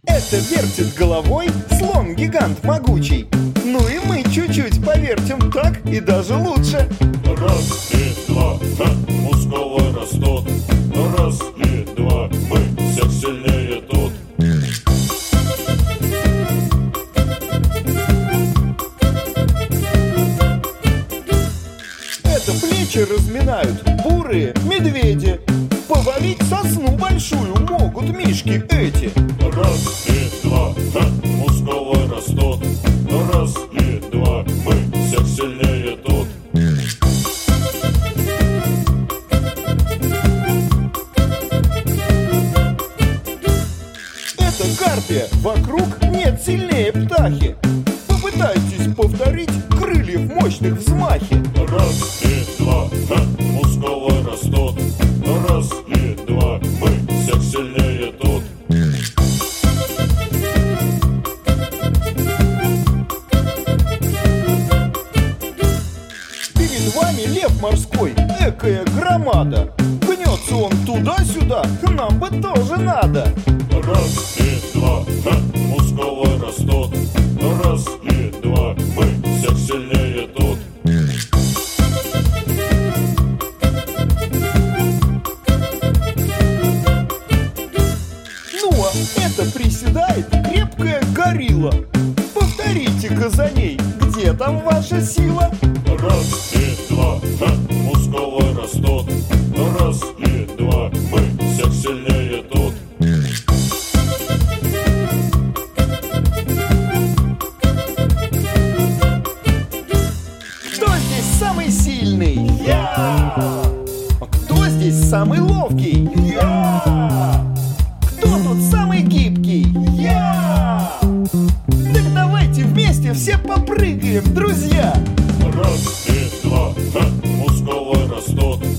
Это вертит головой слон-гигант могучий. Ну и мы чуть-чуть повертим так и даже лучше. Раз и два, мускулы растут. Раз и два, мы всех сильнее тут. Это плечи разминают бурые медведи. Повалить сосну большую могут мишки эти. Раз и два, мускулы растут. Раз и два, мы всех сильнее тут. Это гарпия, вокруг нет сильнее птахи. Попытайтесь повторить крыльев мощных взмахи. Раз и два, мускулы растут. Раз и два, мы всех сильнее тут. Перед вами лев морской, экая громада. Гнется он туда-сюда, нам бы тоже надо. Раз и два, мускулы растут. Раз и два, мы всех сильнее тут. Ну а это приседает крепкая горилла. Повторите-ка за ней, где там ваша сила? Раз и два, мускулы растут. Раз и два, мы всех сильнее тут. Кто здесь самый сильный? Я! А кто здесь самый ловкий? Я! Кто тут самый гибкий? Я! Так давайте вместе все попрыгаем, друзья! Раз и два, мускулы растут.